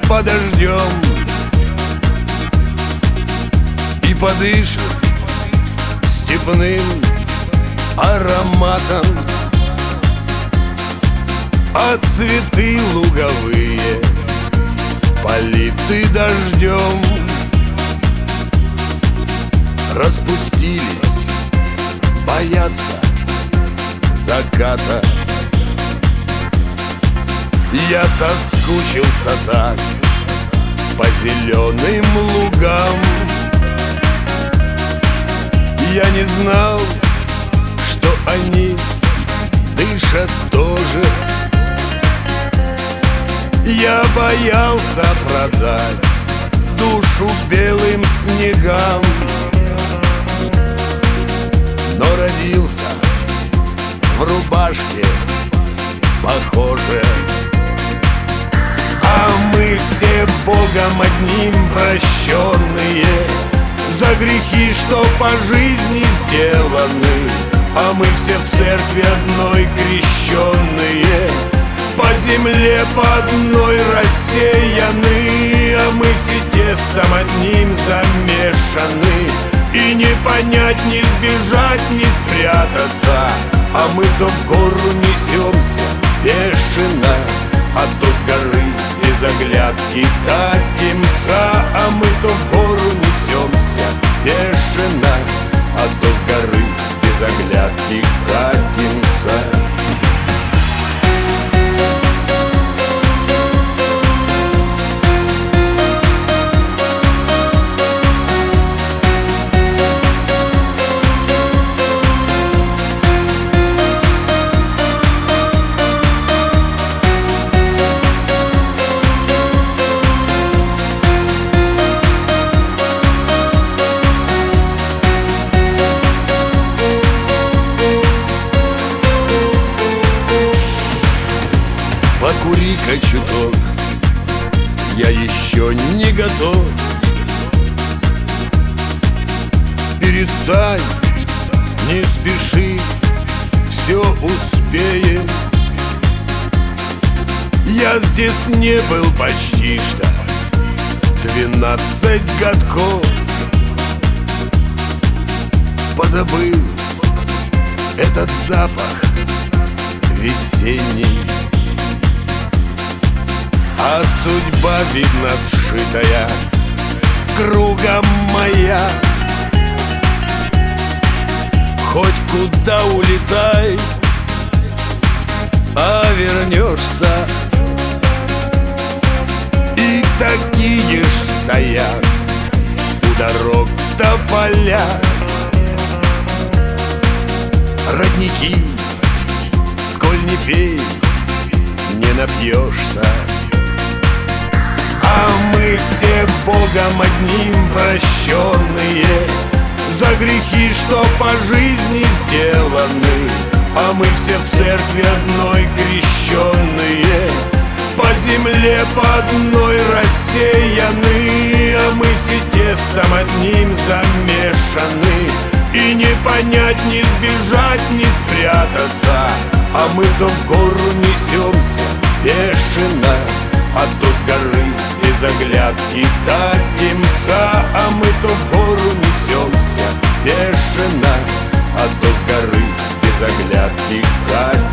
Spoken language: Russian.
подождем и подышим степным ароматом, а цветы луговые политы дождем распустились, боятся заката. Я соскучился так по зеленым лугам. Я не знал, что они дышат тоже. Я боялся продать душу белым снегам, но родился в рубашке похоже. А мы все Богом одним прощенные за грехи, что по жизни сделаны. А мы все в церкви одной крещенные, по земле по одной рассеяны. А мы все тестом одним замешаны, и не понять, не сбежать, не спрятаться. А мы то в гору несемся бешено, а то с горы без оглядки катимся. А мы то в гору несемся бешено, а то с горы без оглядки катимся. Покури-ка чуток, я еще не готов. Перестань, не спеши, все успеем. Я здесь не был почти что 12 годков. Позабыл этот запах весенний, а судьба, видно, сшитая кругом моя. Хоть куда улетай, а вернешься. И такие ж стоят у дорог тополя, родники, сколь не пей, не напьешься. А мы все Богом одним прощенные за грехи, что по жизни сделаны. А мы все в церкви одной крещенные, по земле по одной рассеяны. А мы все тестом одним замешаны, и не понять, не сбежать, не спрятаться. А мы то в гору несемся бешено, а то с горы без оглядки катимся. А мы то в гору несемся бешено, а то с горы без оглядки катимся.